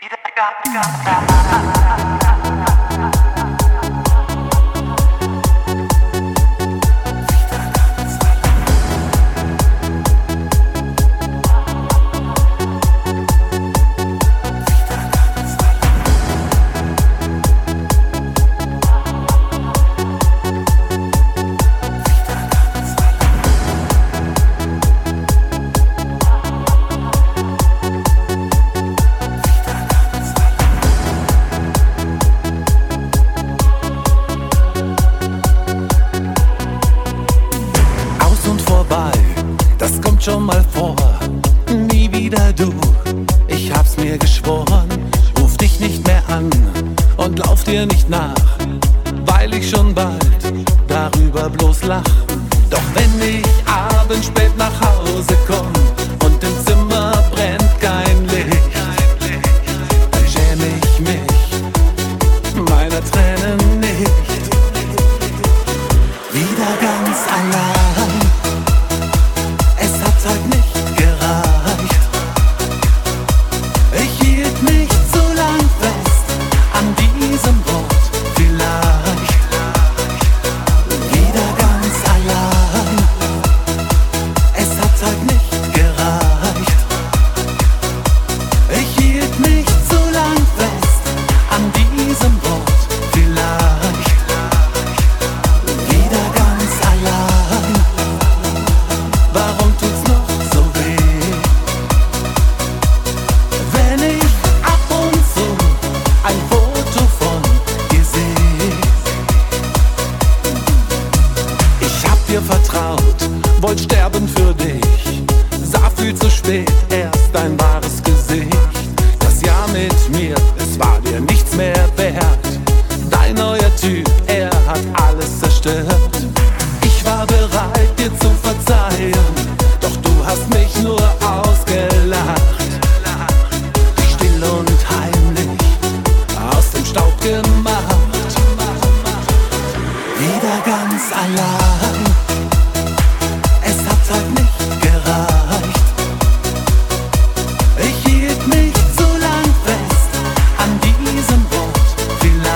Schon mal vor, nie wieder du, ich hab's mir geschworen, ruf dich nicht mehr an und lauf dir nicht nach, weil ich schon bald darüber bloß lach. Doch wenn ich abends spät nach Hause komm und im Zimmer brennt kein Licht, dann schäm ich mich meiner Tränen nicht. Wieder ganz allein, hat nicht gereicht. Ich hielt mich zu lang fest an diesem Wort vielleicht. Wieder ganz allein. Es hat halt nicht gereicht. Ich hielt mich zu lang fest an diesem Wort vielleicht. Wieder ganz allein. Warum tut's noch so weh, wenn ich ab und zu ein Foto von dir seh? Ich hab dir vertraut, wollt sterben für dich, sah viel zu spät erst dein wahres Gesicht. Das Jahr mit mir, es war dir nichts mehr wert. Dein neuer Typ, er hat alles zerstört. Ich war bereit, dir zu verzeihen, doch du hast mich nur ausgelacht. Still und heimlich aus dem Staub gemacht. Wieder ganz allein. Es hat halt nicht gereicht. Ich hielt mich zu lang fest an diesem Wort vielleicht.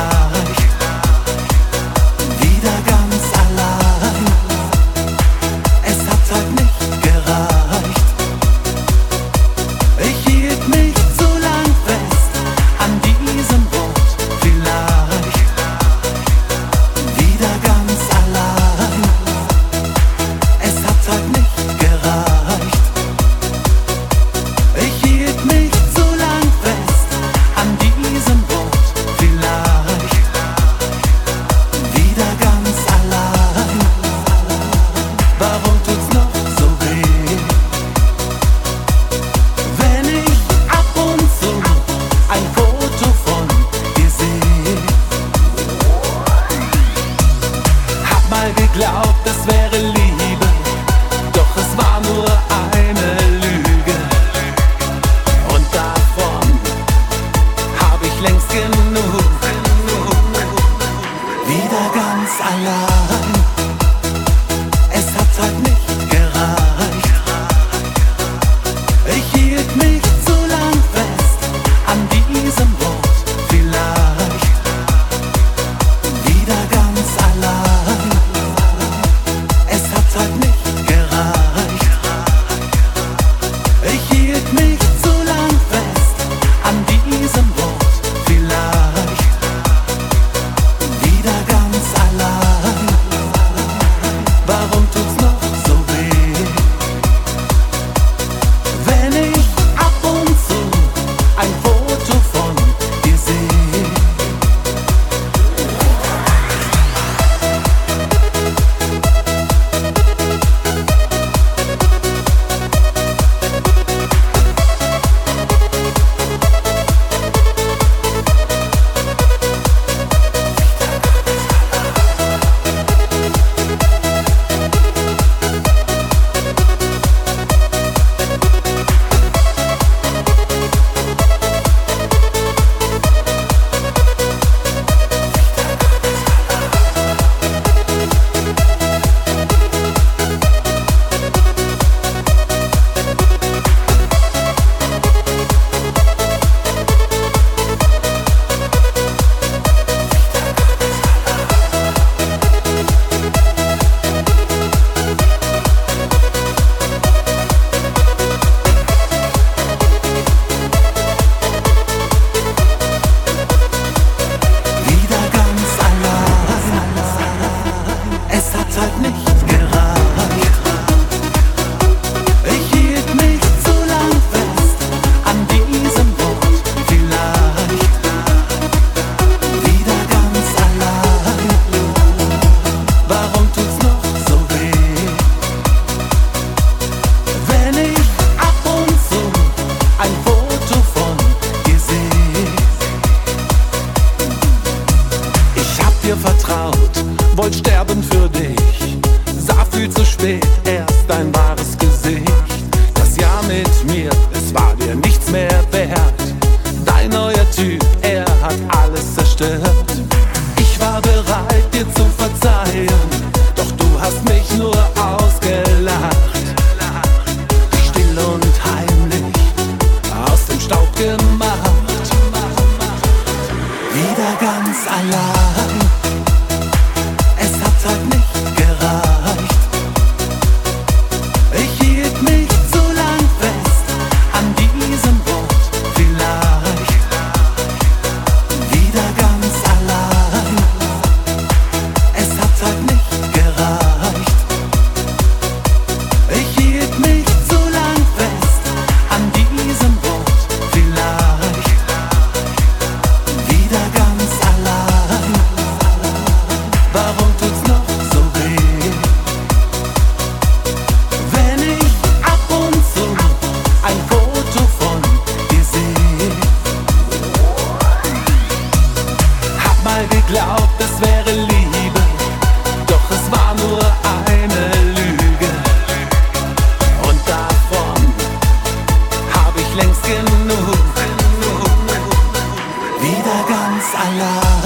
längst genug. Wieder ganz allein.